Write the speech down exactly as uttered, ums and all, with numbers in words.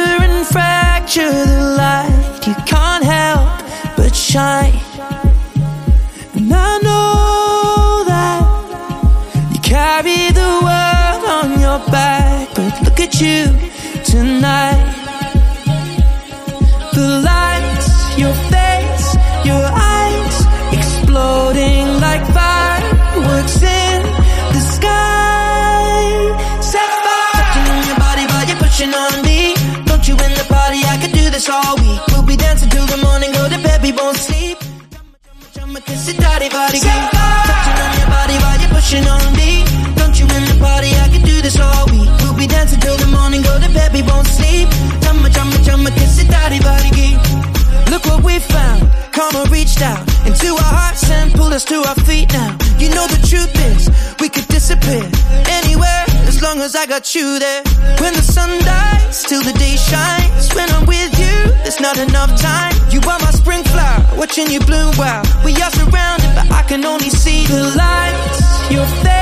and fracture the light. You can't help but shine. And I know that you carry the world on your back, but look at you tonight. The lights, your face, your eyes, exploding like fireworks in the sky. Sapphire, touching on your body while you're pushing on me. Don't you in the party, I could do this all week. We'll be dancing till the morning, go to bed, we won't sleep. Chumma, kiss it, daddy, body, Sapphire, touching on your body while you're pushing on me. Don't you in the party, I could do this all week. We'll be dancing till the morning, go to bed, we won't sleep. Chumma, chumma, chumma, kiss it, daddy, body, look what we found. Karma reached out into our hearts and pulled us to our feet now. You know the truth is, we could disappear anywhere as long as I got you there. When the sun dies, till the day shines. When I'm with you, there's not enough time. You are my spring flower, watching you bloom, wow. We are surrounded, but I can only see the lights, your face,